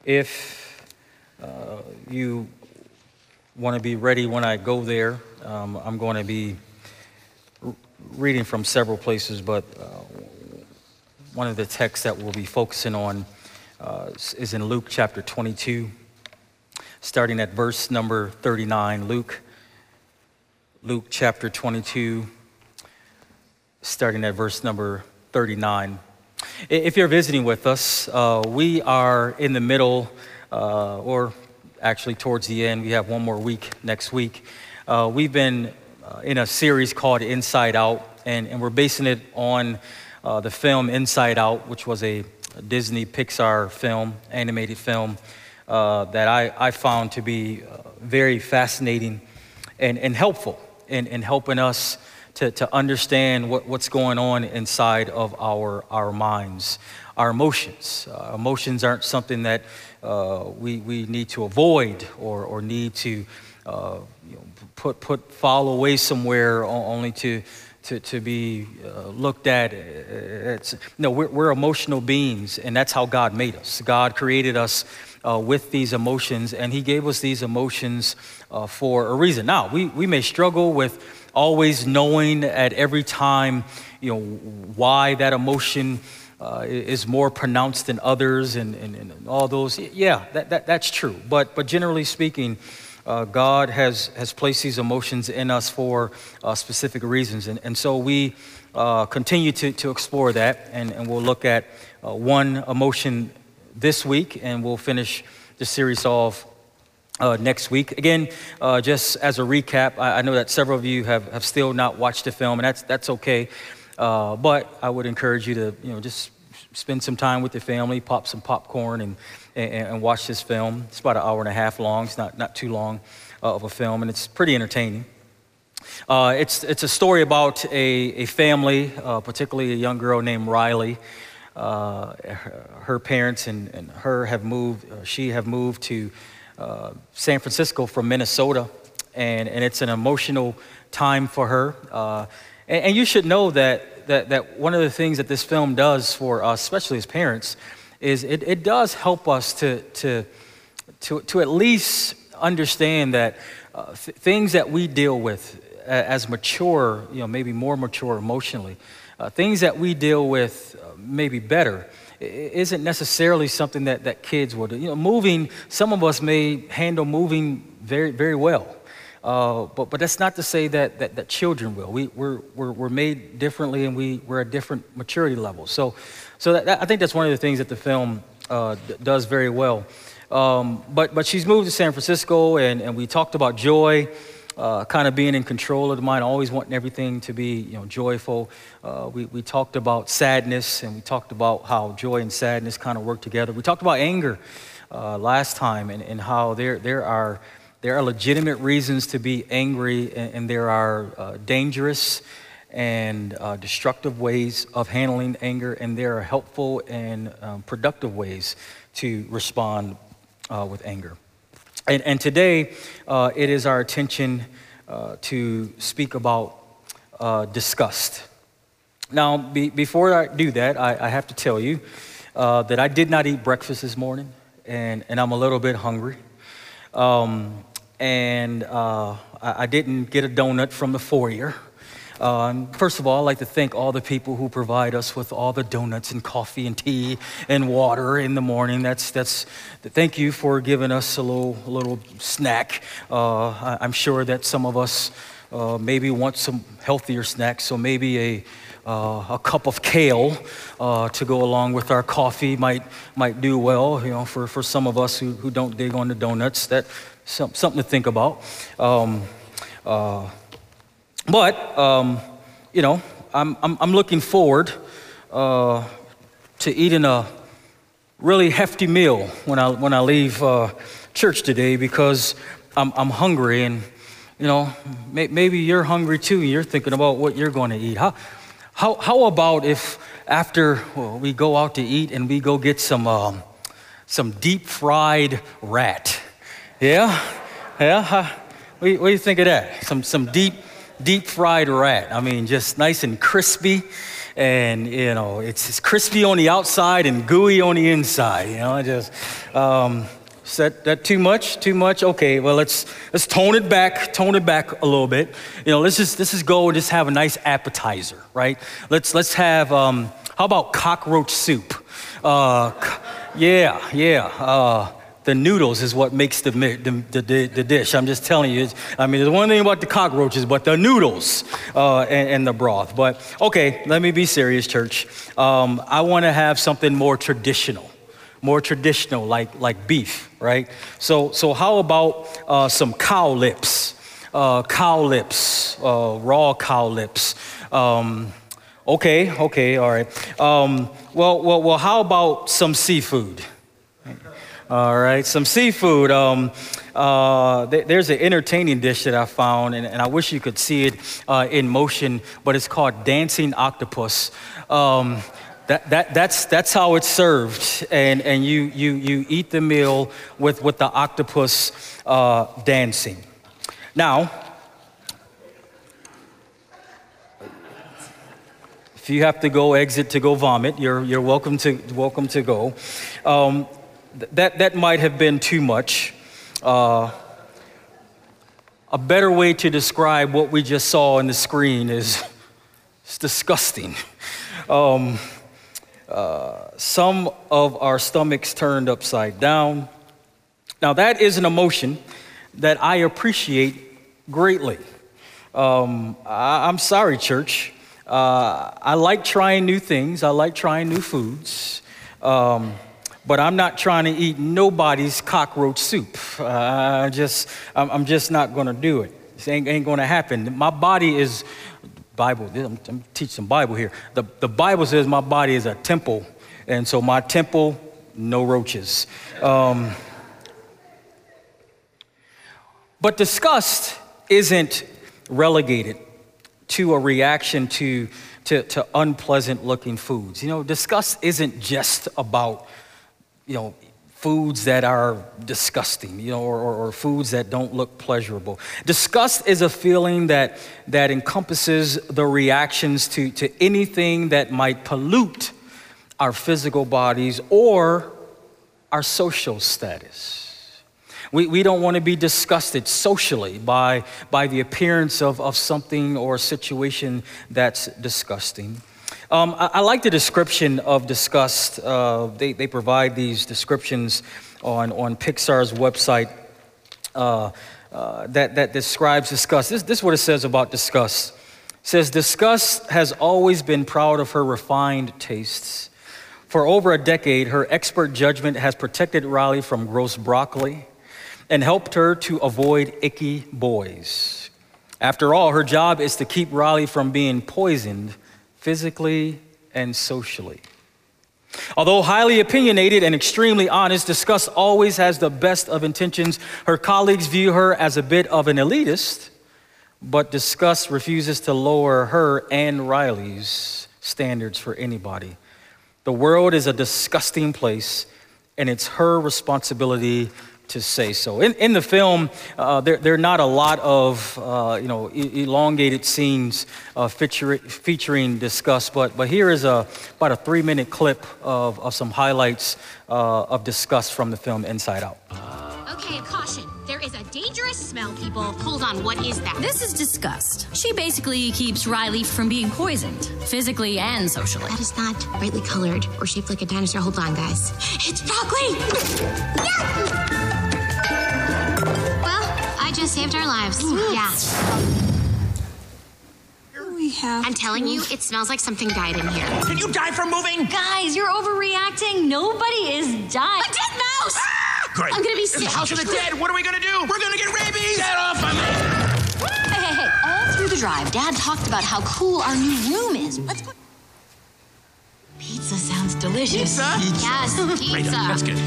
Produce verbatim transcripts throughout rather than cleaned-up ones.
If uh, you want to be ready when I go there, um, I'm going to be r- reading from several places, but uh, one of the texts that we'll be focusing on uh, is in Luke chapter twenty-two, starting at verse number thirty-nine. Luke, Luke chapter twenty-two, starting at verse number thirty-nine. If you're visiting with us, uh, we are in the middle, uh, or actually towards the end. We have one more week next week. Uh, we've been uh, in a series called Inside Out, and, and we're basing it on uh, the film Inside Out, which was a Disney Pixar film, animated film, uh, that I, I found to be uh, very fascinating and, and helpful in, in helping us To, to understand what, what's going on inside of our our minds, our emotions. Uh, emotions aren't something that uh, we we need to avoid or or need to uh, you know, put put file away somewhere only to to to be uh, looked at. It's, no, we're, we're emotional beings, and that's how God made us. God created us uh, with these emotions, and He gave us these emotions uh, for a reason. Now, we we may struggle with always knowing at every time, you know, why that emotion uh, is more pronounced than others, and, and, and all those. Yeah, that, that that's true. But but generally speaking, uh, God has has placed these emotions in us for uh, specific reasons, and and so we uh, continue to to explore that, and and we'll look at uh, one emotion this week, and we'll finish the series off Uh, next week. Again, uh, just as a recap, I, I know that several of you have, have still not watched the film, and that's that's okay. Uh, but I would encourage you to, you know, just spend some time with your family, pop some popcorn, and and, and watch this film. It's about an hour and a half long. It's not not too long uh, of a film, and it's pretty entertaining. Uh, it's it's a story about a a family, uh, particularly a young girl named Riley. Uh, her, her parents and, and her have moved. Uh, she have moved to Uh, San Francisco from Minnesota, and, and it's an emotional time for her. Uh, and, and you should know that, that that one of the things that this film does for us, especially as parents, is it, it does help us to to to to at least understand that uh, th- things that we deal with as mature, you know, maybe more mature emotionally, uh, things that we deal with uh, maybe better, isn't necessarily something that, that kids will do. You know, moving, some of us may handle moving very, very well. Uh, but but that's not to say that that, that children will. We, we're, we're, we're made differently, and we, we're at different maturity levels. So so that, that, I think that's one of the things that the film uh, d- does very well. Um, but, but she's moved to San Francisco, and, and we talked about joy. Uh, kind of being in control of the mind, always wanting everything to be, you know, joyful. Uh, we, we talked about sadness, and we talked about how joy and sadness kind of work together. We talked about anger uh, last time, and, and how there there are there are legitimate reasons to be angry, and, and there are uh, dangerous and uh, destructive ways of handling anger, and there are helpful and um, productive ways to respond uh, with anger. And, and today, uh, it is our intention uh, to speak about uh, disgust. Now, be, before I do that, I, I have to tell you uh, that I did not eat breakfast this morning, and, and I'm a little bit hungry. Um, and uh, I, I didn't get a donut from the foyer. Um, first of all, I'd like to thank all the people who provide us with all the donuts and coffee and tea and water in the morning. That's that's. Thank you for giving us a little a little snack. Uh, I, I'm sure that some of us uh, maybe want some healthier snacks, so maybe a uh, a cup of kale uh, to go along with our coffee might might do well. You know, for, for some of us who, who don't dig on the donuts, that's some, something to think about. Um, uh, But, um, you know, I'm, I'm, I'm looking forward uh, to eating a really hefty meal when I when I leave uh, church today, because I'm I'm hungry, and you know, may, maybe you're hungry too. And you're thinking about what you're going to eat. How how how about if after well, we go out to eat and we go get some um, some deep fried rat? Yeah, yeah. Huh? What, do you, what do you think of that? Some some deep. Deep fried rat. I mean, just nice and crispy, and you know it's, it's crispy on the outside and gooey on the inside. You know, I just um, is that, that too much? Too much? Okay, well let's let's tone it back, tone it back a little bit. You know, let's just let's just go and just have a nice appetizer, right? Let's let's have um, how about cockroach soup? Uh, yeah, yeah. Uh, The noodles is what makes the, the, the, the dish. I'm just telling you. I mean, there's one thing about the cockroaches, but the noodles uh, and, and the broth. But, okay, let me be serious, church. Um, I want to have something more traditional, more traditional, like, like beef, right? So, so how about uh, some cow lips, uh, cow lips, uh, raw cow lips? Um, okay, okay, all right. Um, well, well, well, how about some seafood? All right, some seafood. Um, uh, th- there's an entertaining dish that I found, and, and I wish you could see it uh, in motion, but it's called dancing octopus. Um, that, that, that's, that's how it's served, and, and you, you, you eat the meal with, with the octopus uh, dancing. Now, if you have to go exit to go vomit, you're, you're welcome to, welcome to go. Um, That that might have been too much. Uh, a better way to describe what we just saw on the screen is it's disgusting. Um, uh, some of our stomachs turned upside down. Now that is an emotion that I appreciate greatly. Um, I, I'm sorry, church. Uh, I like trying new things. I like trying new foods. Um, But I'm not trying to eat nobody's cockroach soup. Uh, just, I'm, I'm just not going to do it. This ain't, ain't going to happen. My body is, Bible, I'm, I'm teaching some Bible here. The, the Bible says my body is a temple. And so my temple, no roaches. Um, but disgust isn't relegated to a reaction to, to, to unpleasant looking foods. You know, disgust isn't just about you know, foods that are disgusting, you know, or, or, or foods that don't look pleasurable. Disgust is a feeling that that encompasses the reactions to, to anything that might pollute our physical bodies or our social status. We, we don't want to be disgusted socially by, by the appearance of, of something or a situation that's disgusting. Um, I, I like the description of disgust. Uh, they, they provide these descriptions on, on Pixar's website uh, uh, that, that describes disgust. This, this is what it says about disgust. It says, disgust has always been proud of her refined tastes. For over a decade, her expert judgment has protected Riley from gross broccoli and helped her to avoid icky boys. After all, her job is to keep Riley from being poisoned physically and socially. Although highly opinionated and extremely honest, disgust always has the best of intentions. Her colleagues view her as a bit of an elitist, but disgust refuses to lower her and Riley's standards for anybody. The world is a disgusting place, and it's her responsibility to say so. In, in the film, uh, there, there are not a lot of uh, you know e- elongated scenes uh, feature, featuring disgust, but but here is a about a three-minute clip of, of some highlights uh, of disgust from the film Inside Out. Okay, caution. There is a dangerous smell, people. Hold on, what is that? This is disgust. She basically keeps Riley from being poisoned, physically and socially. That is not brightly colored or shaped like a dinosaur. Hold on, guys. It's broccoli! Yeah! Well, I just saved our lives. Yeah. We have I'm telling you, it smells like something died in here. Did you die from moving? Guys, you're overreacting. Nobody is dying. A dead mouse! Ah, great. I'm gonna be It's sick. the house of the dead. What are we gonna do? We're gonna get rabies. Get off of me! Hey, hey, hey. All through the drive, Dad talked about how cool our new room is. Let's go. Pizza sounds delicious. Pizza? Yes, Right, pizza. that's good.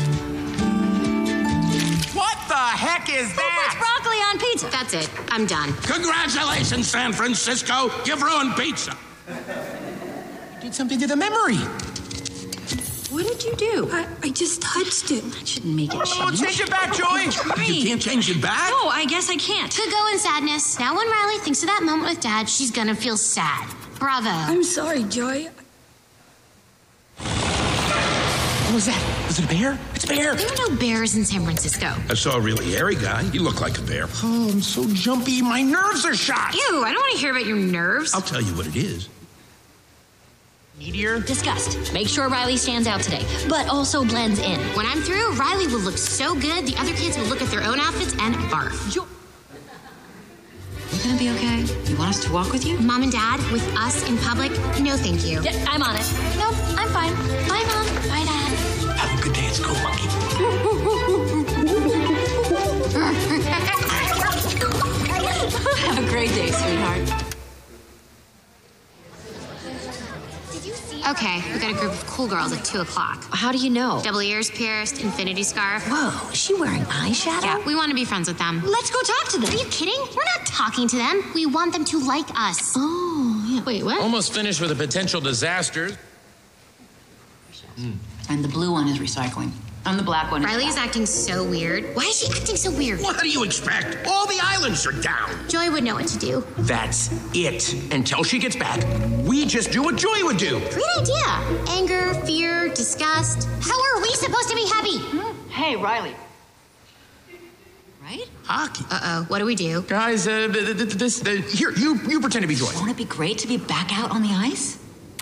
What the heck is Who puts that? broccoli on pizza? That's it. I'm done. Congratulations, San Francisco. You've ruined pizza. Did something to the memory. What did you do? I, I just touched it. That shouldn't make it Oh, change. change it back, Joy. You can't change it back? No, I guess I can't. Could go in sadness. Now when Riley thinks of that moment with Dad, she's gonna feel sad. Bravo. I'm sorry, Joy. What was that? Was it a bear? It's a bear. There are no bears in San Francisco. I saw a really hairy guy. He looked like a bear. Oh, I'm so jumpy. My nerves are shot. Ew, I don't want to hear about your nerves. I'll tell you what it is. Meteor? Discussed. Make sure Riley stands out today, but also blends in. When I'm through, Riley will look so good, the other kids will look at their own outfits and barf. Jo- You gonna be okay? You want us to walk with you? Mom and Dad, with us in public, no thank you. Yeah, I'm on it. No, I'm fine. Bye, Mom. Bye, Dad. Have a good day at school, monkey. Have a great day, sweetheart. Okay, we got a group of cool girls at two o'clock. How do you know? Double ears pierced, infinity scarf. Whoa, is she wearing eyeshadow? Yeah, we want to be friends with them. Let's go talk to them. Are you kidding? We're not talking to them. We want them to like us. Oh, yeah. Wait, what? Almost finished with a potential disaster. And the blue one is recycling. And the black one is... Riley is acting so weird. Why is she acting so weird? What do you expect? All the islands are down. Joy would know what to do. That's it. Until she gets back, we just do what Joy would do. Great idea. Anger, fear, disgust. How are we supposed to be happy? Hey, Riley. Right? Hockey. Uh-oh, what do we do? Guys, uh, th- th- th- this, uh, here, you, you pretend to be Joy. Won't it be great to be back out on the ice?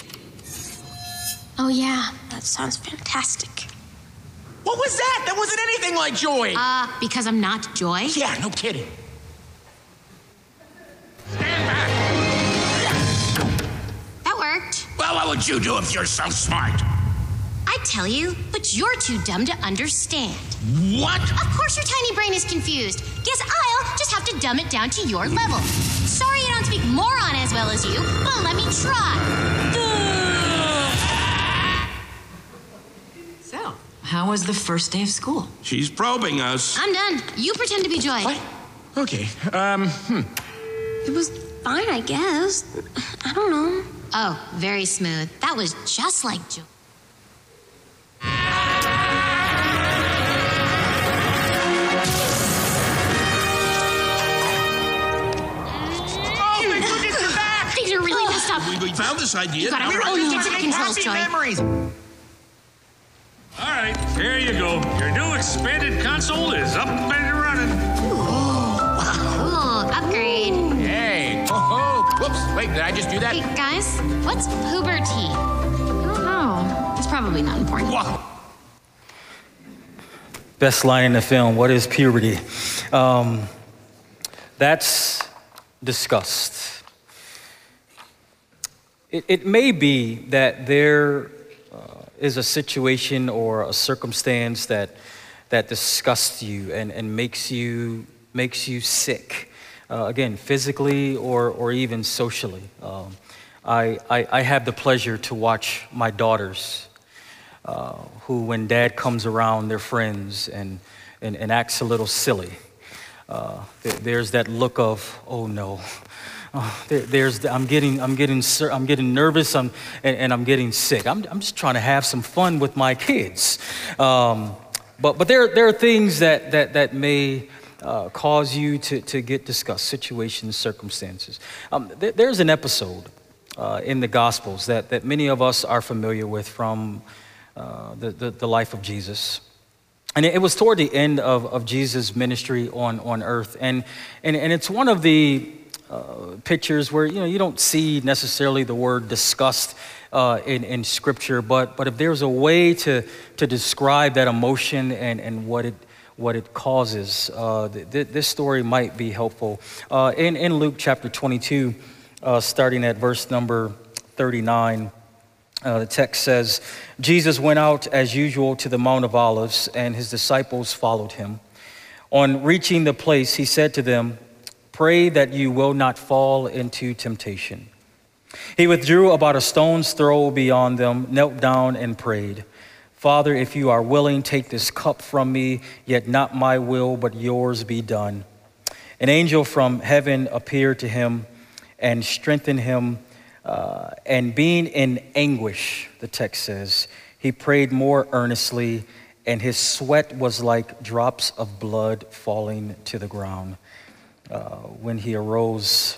Oh, yeah, that sounds fantastic. What was that? That wasn't anything like Joy. Uh, because I'm not Joy? Yeah, no kidding. Stand back. That worked. Well, what would you do if you're so smart? I'd tell you, but you're too dumb to understand. What? Of course your tiny brain is confused. Guess I'll just have to dumb it down to your level. Sorry I don't speak moron as well as you, but let me try. So, how was the first day of school? She's probing us. I'm done. You pretend to be Joy. What? Okay, um, hmm. It was fine, I guess. I don't know. Oh, very smooth. That was just like Joy. Oh, my goodness, you're back! Things are really messed up. We, we found this idea. You gotta Now we're really just get gonna make controls, happy Joy. memories. All right, here you go. Your new expanded console is up and running. Cool. Upgrade. Hey. Oh, oh. Whoops. Wait, did I just do that? Hey, guys, what's puberty? I don't know. It's probably not important. Whoa. Best line in the film, what is puberty? Um, that's disgust. It, it may be that there uh, is a situation or a circumstance that that disgusts you and, and makes you makes you sick. Uh, again, physically or or even socially. Um, I, I I have the pleasure to watch my daughters, uh, who, when Dad comes around, their friends and and, and acts a little silly. Uh, there, there's that look of, oh no. Oh, there, there's, the, I'm getting, I'm getting, I'm getting nervous. I'm, and, and I'm getting sick. I'm, I'm just trying to have some fun with my kids. Um, but, but there, there are things that, that, that may uh, cause you to, to get discussed, situations, circumstances. Um, there, there's an episode uh, in the Gospels that, that many of us are familiar with from uh, the, the, the life of Jesus. And it, it was toward the end of, of Jesus' ministry on, on earth. And, and, and it's one of the Uh, pictures where, you know, you don't see necessarily the word disgust uh, in, in scripture, but but if there's a way to to describe that emotion and, and what it what it causes, uh, th- th- this story might be helpful. Uh, in, in Luke chapter twenty-two, uh, starting at verse number thirty-nine, uh, the text says, Jesus went out as usual to the Mount of Olives, and his disciples followed him. On reaching the place, he said to them, pray that you will not fall into temptation. He withdrew about a stone's throw beyond them, knelt down and prayed, Father, if you are willing, take this cup from me, yet not my will, but yours be done. An angel from heaven appeared to him and strengthened him, uh, and being in anguish, the text says, he prayed more earnestly, and his sweat was like drops of blood falling to the ground. Uh, when he arose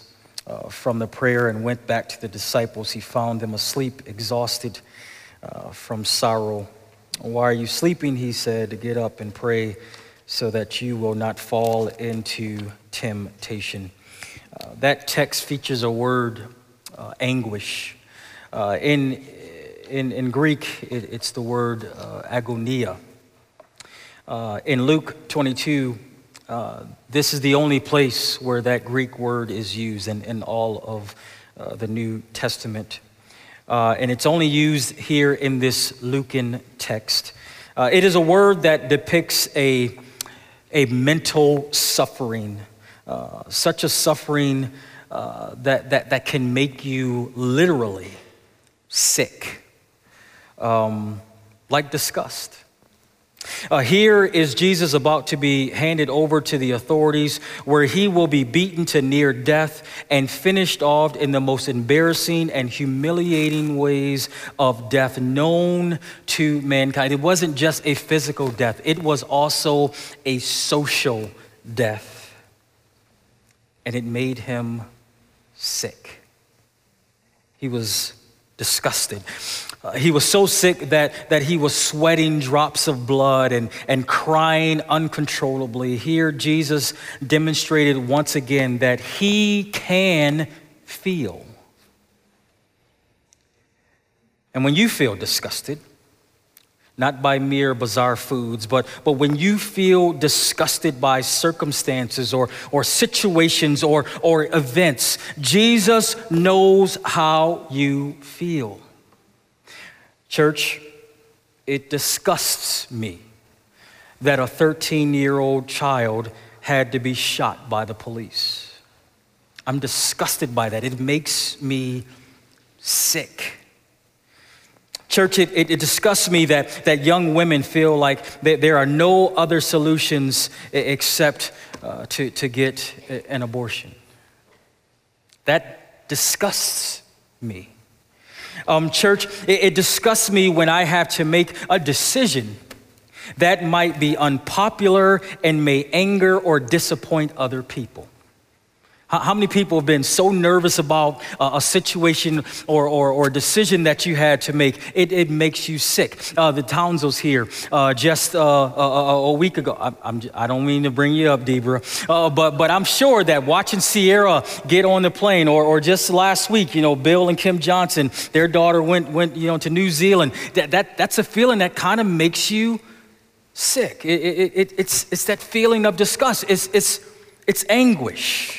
uh, from the prayer and went back to the disciples. He found them asleep, exhausted uh, from sorrow. Why are you sleeping? He said, get up and pray so that you will not fall into temptation. Uh, that text features a word, uh, anguish. Uh, in, in, in Greek, it, it's the word uh, agonia. Uh, in Luke twenty-two, uh, this is the only place where that Greek word is used in, in all of uh, the New Testament. Uh, and it's only used here in this Lucan text. Uh, it is a word that depicts a, a mental suffering, uh, such a suffering uh, that, that, that can make you literally sick, um, like disgust. Uh, here is Jesus about to be handed over to the authorities, where he will be beaten to near death and finished off in the most embarrassing and humiliating ways of death known to mankind. It wasn't just a physical death, it was also a social death. And it made him sick. He was disgusted. Uh, he was so sick that, that he was sweating drops of blood and, and crying uncontrollably. Here, Jesus demonstrated once again that he can feel. And when you feel disgusted, not by mere bizarre foods, but, but when you feel disgusted by circumstances or, or situations or, or events, Jesus knows how you feel. Church, it disgusts me that a thirteen-year-old child had to be shot by the police. I'm disgusted by that. It makes me sick. Church, it, it, it disgusts me that, that young women feel like that there are no other solutions except uh, to, to get an abortion. That disgusts me. Um, church, it, it disgusts me when I have to make a decision that might be unpopular and may anger or disappoint other people. How many people have been so nervous about uh, a situation or, or, or decision that you had to make? It, it makes you sick. Uh, the Townsels here uh, just uh, a, a week ago. I, I'm, I don't mean to bring you up, Debra, uh, but but I'm sure that watching Sierra get on the plane, or or just last week, you know, Bill and Kim Johnson, their daughter went went you know to New Zealand. That that that's a feeling that kind of makes you sick. It, it, it, it's it's that feeling of disgust. It's it's it's anguish.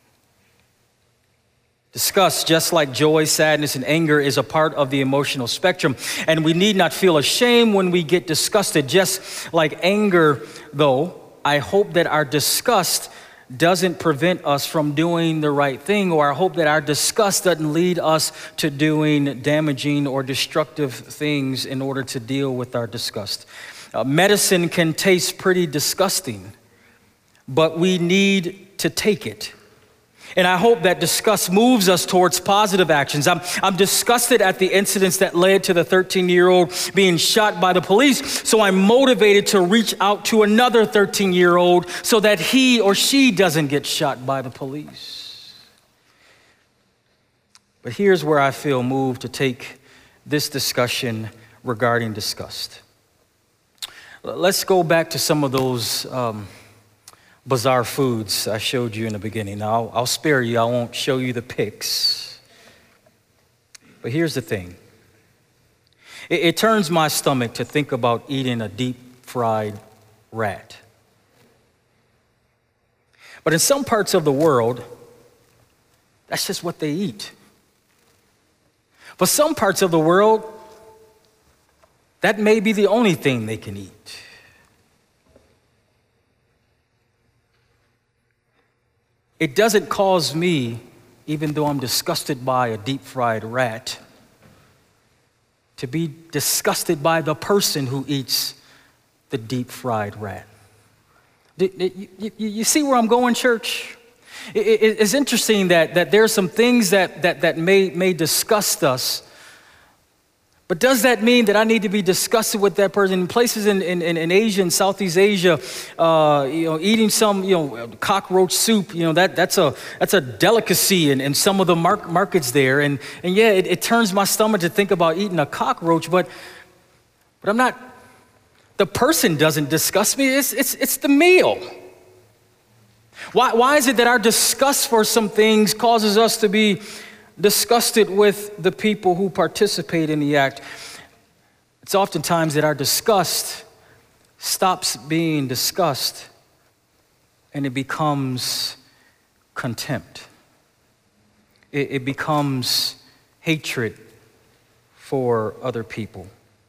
Disgust, just like joy, sadness, and anger, is a part of the emotional spectrum. And we need not feel ashamed when we get disgusted. Just like anger, though, I hope that our disgust doesn't prevent us from doing the right thing, or I hope that our disgust doesn't lead us to doing damaging or destructive things in order to deal with our disgust. Uh, medicine can taste pretty disgusting, but we need to take it. And I hope that disgust moves us towards positive actions. I'm, I'm disgusted at the incidents that led to the thirteen-year-old being shot by the police, so I'm motivated to reach out to another thirteen-year-old so that he or she doesn't get shot by the police. But here's where I feel moved to take this discussion regarding disgust. Let's go back to some of those um, bizarre foods I showed you in the beginning. Now, I'll, I'll spare you. I won't show you the pics. But here's the thing. It, it turns my stomach to think about eating a deep-fried rat. But in some parts of the world, that's just what they eat. For some parts of the world, that may be the only thing they can eat. It doesn't cause me, even though I'm disgusted by a deep-fried rat, to be disgusted by the person who eats the deep-fried rat. You, you, you see where I'm going, church? It, it, it's interesting that, that there are some things that, that, that may, may disgust us, But does that mean that I need to be disgusted with that person? In places in, in, in Asia and Southeast Asia, uh, you know, eating some, you know, cockroach soup, you know, that, that's a that's a delicacy in, in some of the mar- markets there. And, and yeah, it, it turns my stomach to think about eating a cockroach, but but I'm not, the person doesn't disgust me, it's, it's, it's the meal. Why, why is it that our disgust for some things causes us to be disgusted with the people who participate in the act? It's oftentimes that our disgust stops being disgust and it becomes contempt. It, it becomes hatred for other people.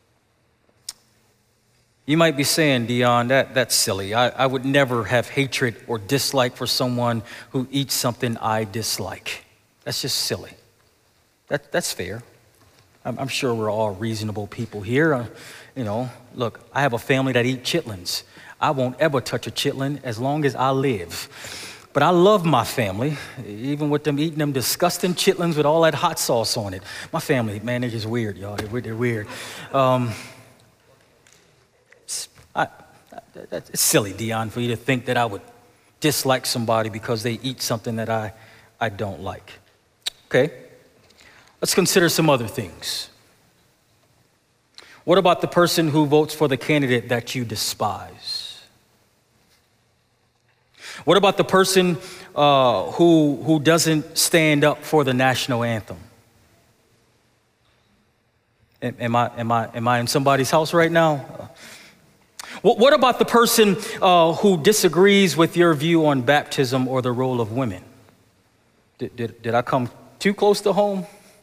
You might be saying, Dion, that, that's silly. I, I would never have hatred or dislike for someone who eats something I dislike. That's just silly. That, that's fair. I'm, I'm sure we're all reasonable people here. Uh, you know, look, I have a family that eat chitlins. I won't ever touch a chitlin as long as I live. But I love my family, even with them eating them disgusting chitlins with all that hot sauce on it. My family, man, they're just weird, y'all. They're, they're weird. Um, I, that, it's silly, Dion, for you to think that I would dislike somebody because they eat something that I, I don't like. Okay, let's consider some other things. What about the person who votes for the candidate that you despise? What about the person uh, who, who doesn't stand up for the national anthem? Am, am, I, am, I, am I in somebody's house right now? What about the person uh, who disagrees with your view on baptism or the role of women? Did, did, did I come too close to home?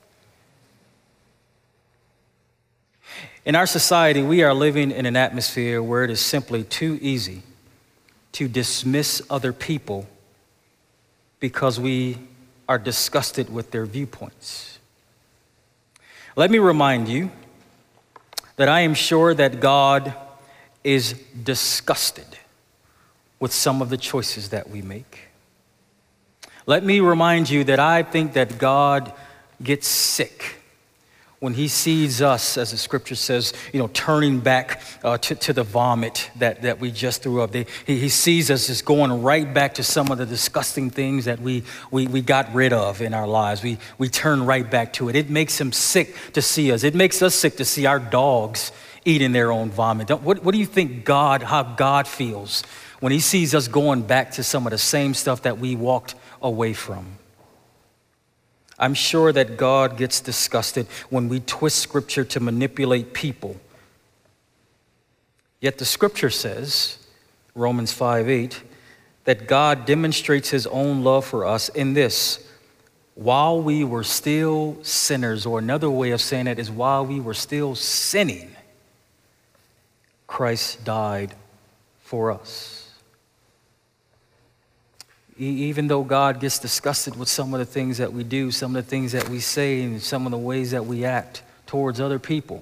In our society, we are living in an atmosphere where it is simply too easy to dismiss other people because we are disgusted with their viewpoints. Let me remind you that I am sure that God is disgusted with some of the choices that we make. Let me remind you that I think that God gets sick when he sees us, as the scripture says, you know, turning back uh, to, to the vomit that, that we just threw up. They, he, he sees us as going right back to some of the disgusting things that we, we, we got rid of in our lives. We, we turn right back to it. It makes him sick to see us. It makes us sick to see our dogs eating their own vomit. What, what do you think God, how God feels when he sees us going back to some of the same stuff that we walked away from? I'm sure that God gets disgusted when we twist scripture to manipulate people. Yet the scripture says, Romans five eight, that God demonstrates his own love for us in this: while we were still sinners, or another way of saying it is while we were still sinning, Christ died for us. Even though God gets disgusted with some of the things that we do, some of the things that we say, and some of the ways that we act towards other people,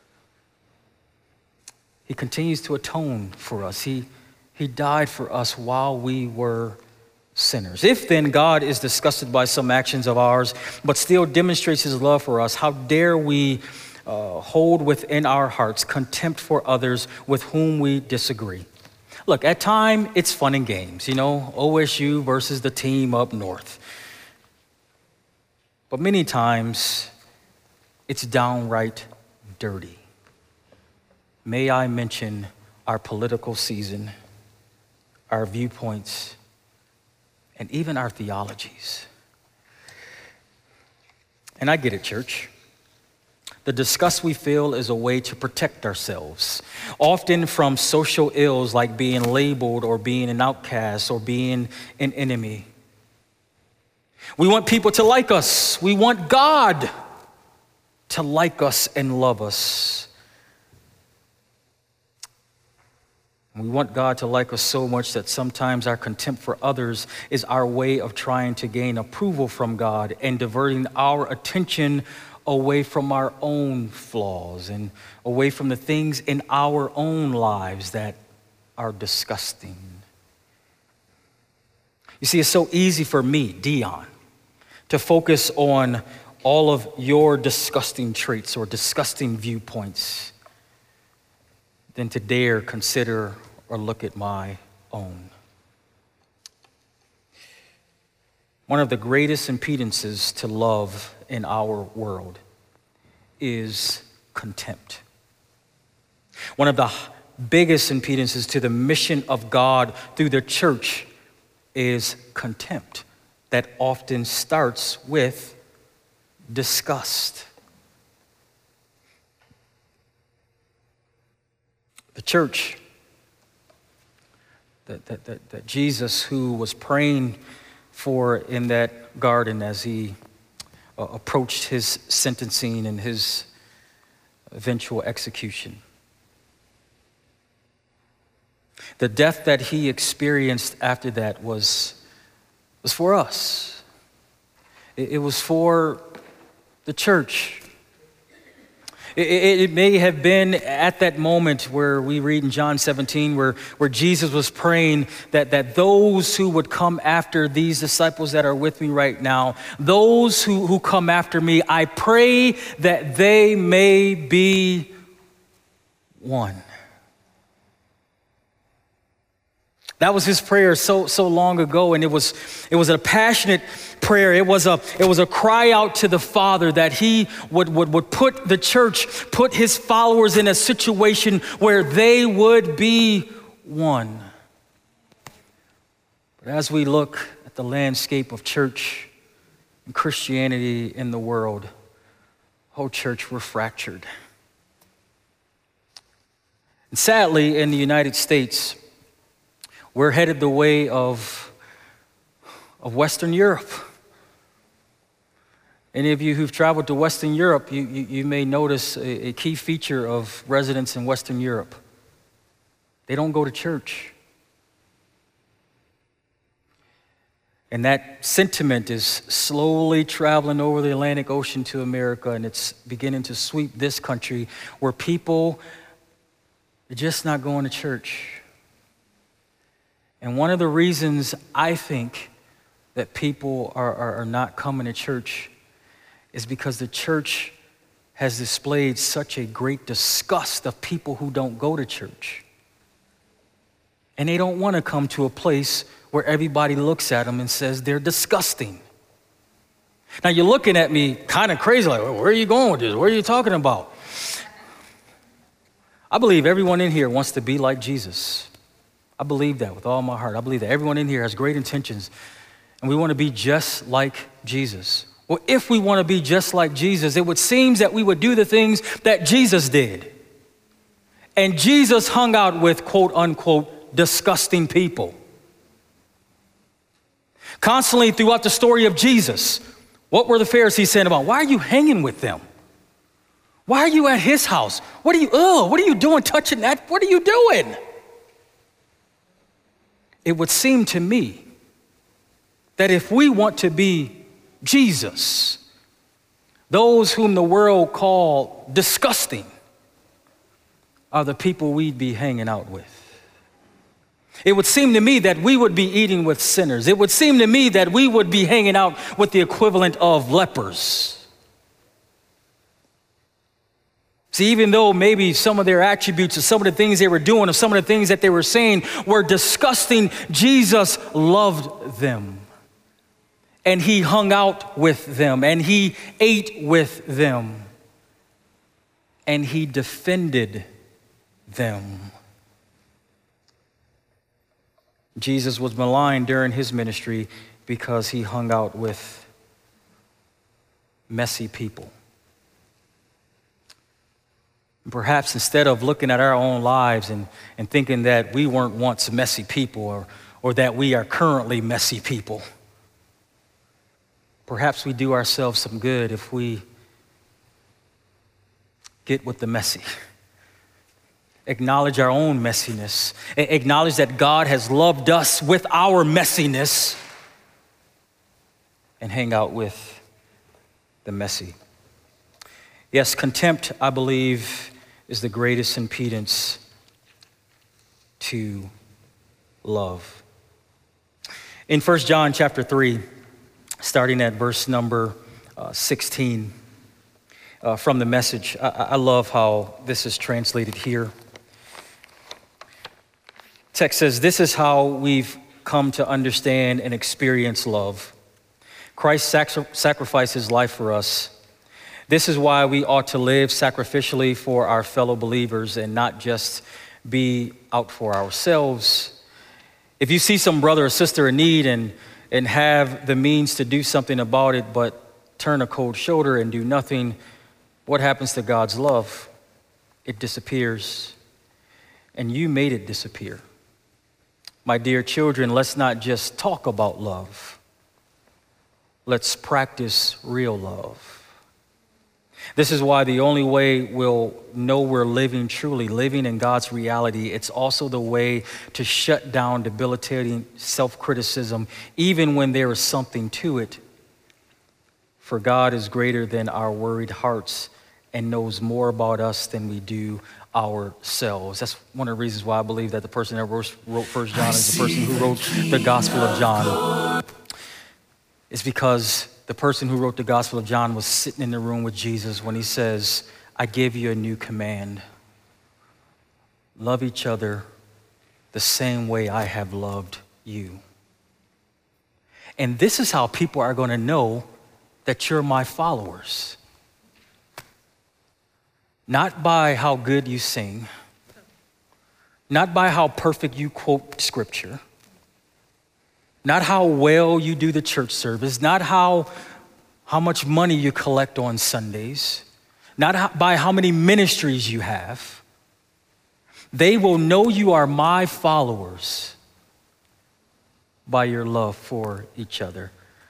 he continues to atone for us. He, he died for us while we were sinners. If then God is disgusted by some actions of ours, but still demonstrates his love for us, how dare we uh, hold within our hearts contempt for others with whom we disagree? Look, at times, it's fun and games, you know, O S U versus the team up north. But many times, it's downright dirty. May I mention our political season, our viewpoints, and even our theologies. And I get it, church. The disgust we feel is a way to protect ourselves, often from social ills like being labeled or being an outcast or being an enemy. We want people to like us. We want God to like us and love us. We want God to like us so much that sometimes our contempt for others is our way of trying to gain approval from God and diverting our attention away from our own flaws and away from the things in our own lives that are disgusting. You see, it's so easy for me, Dion, to focus on all of your disgusting traits or disgusting viewpoints than to dare consider or look at my own. One of the greatest impedances to love in our world is contempt. One of the biggest impedances to the mission of God through the church is contempt that often starts with disgust. The church that, that, that, that Jesus, who was praying for in that garden as he uh, approached his sentencing and his eventual execution. The death that he experienced after that was, was for us. It, it was for the church. It, it, it may have been at that moment where we read in John seventeen where, where Jesus was praying that, that those who would come after these disciples that are with me right now, those who, who come after me, I pray that they may be one. That was his prayer so so long ago, and it was it was a passionate prayer. It was a it was a cry out to the Father that he would, would, would put the church, put his followers in a situation where they would be one. But as we look at the landscape of church and Christianity in the world, oh church, we're fractured. And sadly, in the United States, we're headed the way of, of Western Europe. Any of you who've traveled to Western Europe, you, you, you may notice a, a key feature of residents in Western Europe. They don't go to church. And that sentiment is slowly traveling over the Atlantic Ocean to America, and it's beginning to sweep this country where people are just not going to church. And one of the reasons I think that people are, are, are not coming to church is because the church has displayed such a great disgust of people who don't go to church. And they don't want to come to a place where everybody looks at them and says they're disgusting. Now you're looking at me kind of crazy, like, where are you going with this? What are you talking about? I believe everyone in here wants to be like Jesus. I believe that with all my heart. I believe that everyone in here has great intentions, and we want to be just like Jesus. Well, if we want to be just like Jesus, it would seem that we would do the things that Jesus did. And Jesus hung out with, quote unquote, disgusting people. Constantly throughout the story of Jesus, what were the Pharisees saying about, why are you hanging with them? Why are you at his house? What are you, oh, what are you doing touching that? What are you doing? It would seem to me that if we want to be Jesus, those whom the world call disgusting are the people we'd be hanging out with. It would seem to me that we would be eating with sinners. It would seem to me that we would be hanging out with the equivalent of lepers. See, even though maybe some of their attributes or some of the things they were doing or some of the things that they were saying were disgusting, Jesus loved them. And he hung out with them, and he ate with them, and he defended them. Jesus was maligned during his ministry because he hung out with messy people. Perhaps instead of looking at our own lives and, and thinking that we weren't once messy people or, or that we are currently messy people, perhaps we do ourselves some good if we get with the messy. Acknowledge our own messiness. Acknowledge that God has loved us with our messiness and hang out with the messy. Yes, contempt, I believe, is the greatest impedance to love. In First John chapter three, starting at verse number uh, sixteen uh, from the Message. I, I love how this is translated here. Text says, "This is how we've come to understand and experience love. Christ sacri- sacrificed his life for us. This is why we ought to live sacrificially for our fellow believers and not just be out for ourselves. If you see some brother or sister in need and, and have the means to do something about it, but turn a cold shoulder and do nothing, what happens to God's love? It disappears. And you made it disappear. My dear children, let's not just talk about love. Let's practice real love. This is why the only way we'll know we're living truly, living in God's reality, it's also the way to shut down debilitating self-criticism, even when there is something to it. For God is greater than our worried hearts and knows more about us than we do ourselves." That's one of the reasons why I believe that the person that wrote, wrote First John is the person who wrote the Gospel of John. It's because the person who wrote the Gospel of John was sitting in the room with Jesus when he says, "I give you a new command. Love each other the same way I have loved you." And this is how people are going to know that you're my followers. Not by how good you sing, not by how perfect you quote scripture, not how well you do the church service, not how, how much money you collect on Sundays, not how, by how many ministries you have. They will know you are my followers by your love for each other.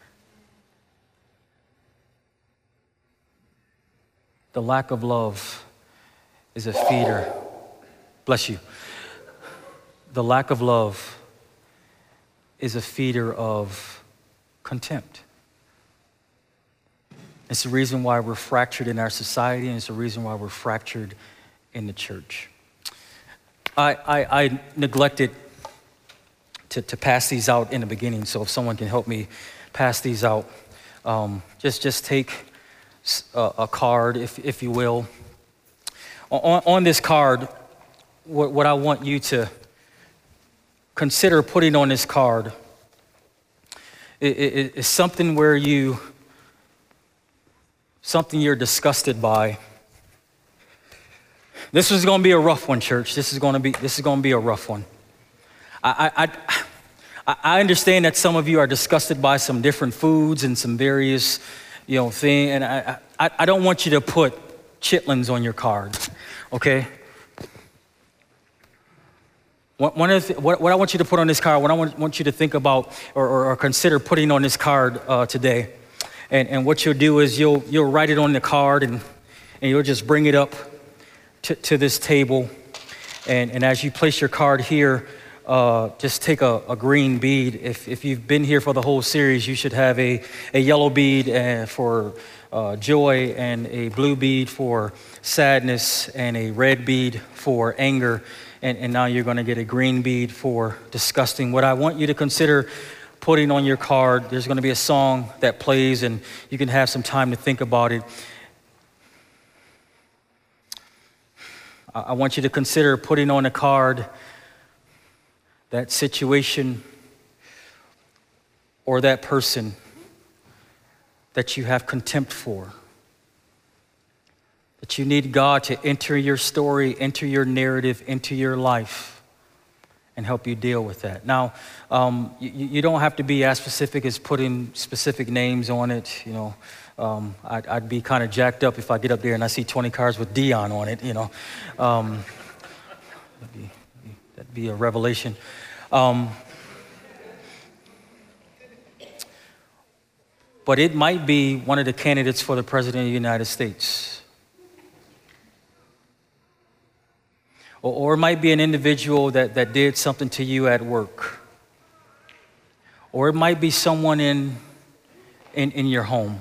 The lack of love is a feeder. Bless you. The lack of love is a feeder of contempt. It's the reason why we're fractured in our society, and it's the reason why we're fractured in the church. I, I, I neglected to, to pass these out in the beginning, so if someone can help me pass these out, um, just, just take a, a card, if, if you will. On, on this card, what, what I want you to consider putting on this card is, is something where you, something you're disgusted by. This is going to be a rough one, church. This is going to be, this is going to be a rough one. I, I, I understand that some of you are disgusted by some different foods and some various, you know, thing, and I, I, I don't want you to put chitlins on your card, okay? One of the, what, what I want you to put on this card, what I want, want you to think about or, or, or consider putting on this card uh, today, and, and what you'll do is you'll, you'll write it on the card, and, and you'll just bring it up to, to this table, and, and as you place your card here, Uh, just take a, a green bead. If, if you've been here for the whole series, you should have a, a yellow bead uh, for uh, joy, and a blue bead for sadness, and a red bead for anger. And, and now you're going to get a green bead for disgusting. What I want you to consider putting on your card, there's going to be a song that plays, and you can have some time to think about it. I, I want you to consider putting on a card that situation or that person that you have contempt for, that you need God to enter your story, enter your narrative, into your life, and help you deal with that. Now, um, you, you don't have to be as specific as putting specific names on it. You know, um, I'd, I'd be kind of jacked up if I get up there and I see twenty cards with Dion on it. You know, um, that'd be, that'd be a revelation. Um, but it might be one of the candidates for the President of the United States. Or, or it might be an individual that, that did something to you at work. Or it might be someone in, in, in your home.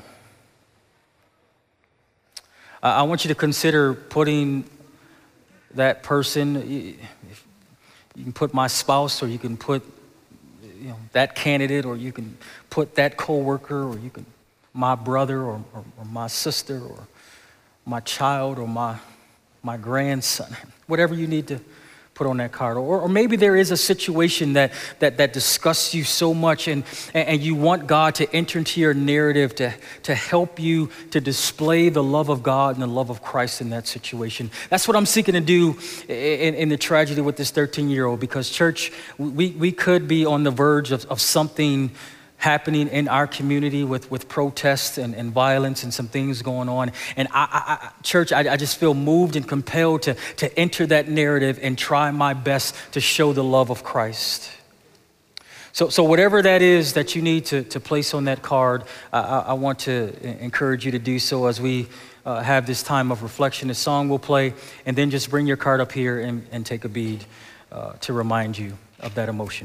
I, I want you to consider putting that person, if, you can put my spouse, or you can put, you know, that candidate, or you can put that coworker, or you can my brother or, or, or my sister or my child or my, my grandson, whatever you need to put on that card. Or, or maybe there is a situation that, that, that disgusts you so much and, and you want God to enter into your narrative to, to help you to display the love of God and the love of Christ in that situation. That's what I'm seeking to do in, in the tragedy with this thirteen-year-old, because church, we, we could be on the verge of, of something happening in our community with, with protests and, and violence and some things going on. And I, I, I, church, I, I just feel moved and compelled to, to enter that narrative and try my best to show the love of Christ. So, so whatever that is that you need to, to place on that card, I, I, I want to encourage you to do so as we uh, have this time of reflection. The song will play, and then just bring your card up here and, and take a bead uh, to remind you of that emotion.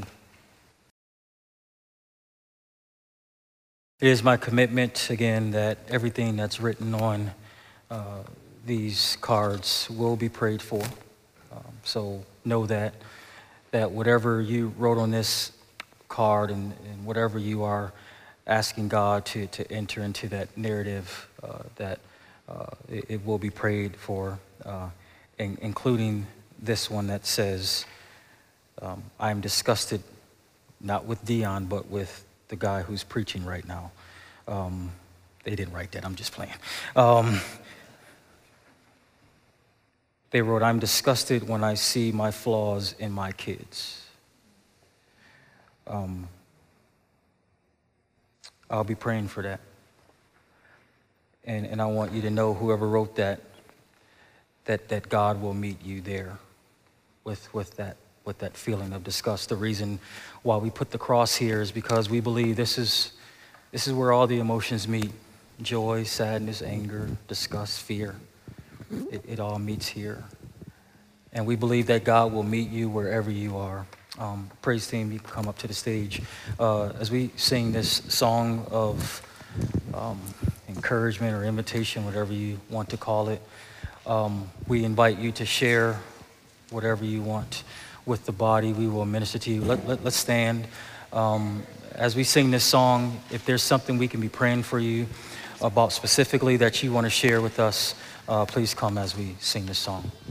It is my commitment, again, that everything that's written on uh, these cards will be prayed for. Um, so know that, that whatever you wrote on this card and, and whatever you are asking God to, to enter into that narrative, uh, that uh, it, it will be prayed for, uh, in, including this one that says, um, I am disgusted, not with Dion, but with the guy who's preaching right now. Um, they didn't write that, I'm just playing. Um, they wrote, I'm disgusted when I see my flaws in my kids. Um, I'll be praying for that. And, and I want you to know, whoever wrote that, that, that God will meet you there with, with that with that feeling of disgust. The reason why we put the cross here is because we believe this is, this is where all the emotions meet. Joy, sadness, anger, disgust, fear. It, it all meets here. And we believe that God will meet you wherever you are. Um, praise team, you can come up to the stage. Uh, as we sing this song of um, encouragement or invitation, whatever you want to call it, um, we invite you to share whatever you want with the body. We will minister to you. Let, let, let's stand. Um, as we sing this song, if there's something we can be praying for you about specifically that you want to share with us, uh, please come as we sing this song.